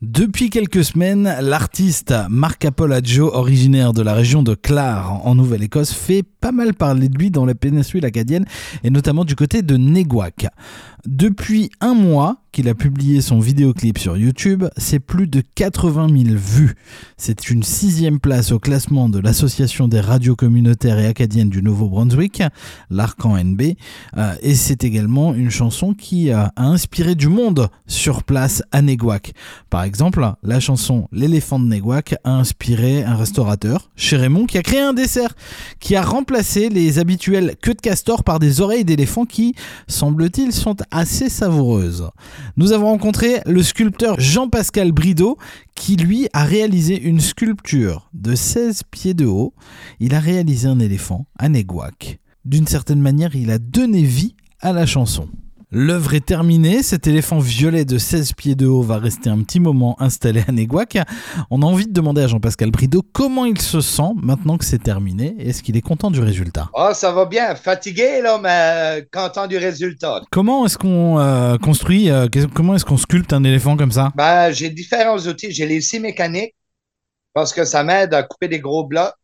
Depuis quelques semaines, l'artiste Marc Apolaccio, originaire de la région de Clare en Nouvelle-Écosse, fait pas mal parler de lui dans la péninsule acadienne et notamment du côté de Neguac. Depuis un mois qu'il a publié son vidéoclip sur YouTube, c'est plus de 80 000 vues. C'est une 6e place au classement de l'Association des radios communautaires et acadiennes du Nouveau-Brunswick, l'ARCAN-NB, et c'est également une chanson qui a inspiré du monde sur place à Neguac. Par exemple, la chanson L'éléphant de Neguac a inspiré un restaurateur, chez Raymond, qui a créé un dessert qui a remplacé les habituelles queues de castor par des oreilles d'éléphant qui, semble-t-il, sont assez savoureuses. Nous avons rencontré le sculpteur Jean-Pascal Brideau qui, lui, a réalisé une sculpture de 16 pieds de haut. Il a réalisé un éléphant à Neguac. D'une certaine manière, il a donné vie à la chanson. L'œuvre est terminée, cet éléphant violet de 16 pieds de haut va rester un petit moment installé à Neguac. On a envie de demander à Jean-Pascal Brideau comment il se sent maintenant que c'est terminé. Est-ce qu'il est content du résultat? Oh, ça va bien. Fatigué, là, mais content du résultat. Comment est-ce qu'on comment est-ce qu'on sculpte un éléphant comme ça? J'ai différents outils. J'ai les scies mécaniques parce que ça m'aide à couper des gros blocs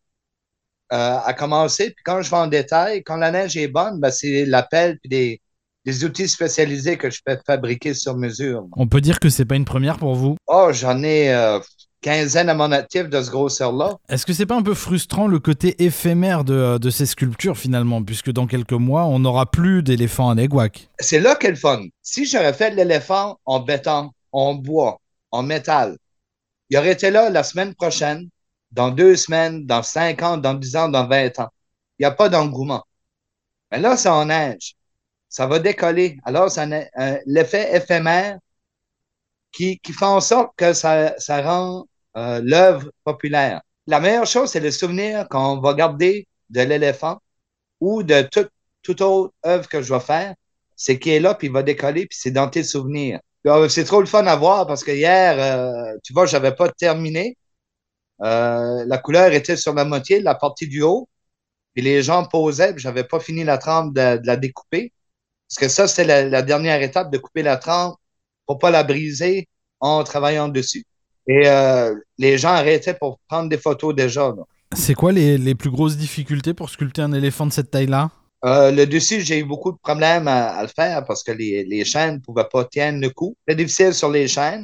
à commencer. Puis quand je vais en détail, quand la neige est bonne, c'est la pelle puis des outils spécialisés que je peux fabriquer sur mesure. On peut dire que c'est pas une première pour vous? Oh, j'en ai quinzaine à mon actif de ce grosseur-là. Est-ce que c'est pas un peu frustrant le côté éphémère de ces sculptures finalement, puisque dans quelques mois, on n'aura plus d'éléphant à Neguac? C'est là qu'est le fun. Si j'aurais fait de l'éléphant en béton, en bois, en métal, il aurait été là la semaine prochaine, dans 2 semaines, dans 5 ans, dans 10 ans, dans 20 ans. Il n'y a pas d'engouement. Mais là, c'est en neige. Ça va décoller. Alors, c'est l'effet éphémère qui fait en sorte que ça rend l'œuvre populaire. La meilleure chose, c'est le souvenir qu'on va garder de l'éléphant ou de toute autre œuvre que je vais faire. C'est qu'il est là, puis il va décoller, puis c'est dans tes souvenirs. C'est trop le fun à voir parce que hier, tu vois, j'avais pas terminé. La couleur était sur la moitié, la partie du haut, puis les gens posaient, puis j'avais pas fini la trempe de la découper. Parce que ça, c'était la dernière étape de couper la trempe pour pas la briser en travaillant dessus. Et les gens arrêtaient pour prendre des photos déjà. Là. C'est quoi les plus grosses difficultés pour sculpter un éléphant de cette taille-là? Le dessus, j'ai eu beaucoup de problèmes à le faire parce que les chaînes ne pouvaient pas tenir le coup. C'est difficile sur les chaînes.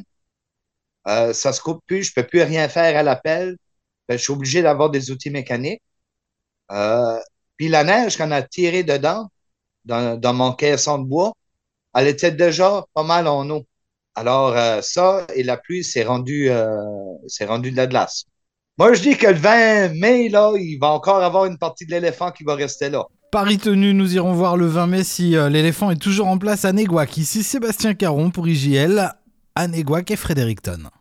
Ça se coupe plus, je peux plus rien faire à la pelle. Je suis obligé d'avoir des outils mécaniques. Puis la neige qu'on a tiré dedans, dans mon caisson de bois, elle était déjà pas mal en eau. Alors, ça et la pluie, c'est rendu de la glace. Moi, je dis que le 20 mai, là, il va encore avoir une partie de l'éléphant qui va rester là. Paris tenu, nous irons voir le 20 mai si l'éléphant est toujours en place à Neguac. Ici Sébastien Caron pour IJL, à Neguac et Fredericton.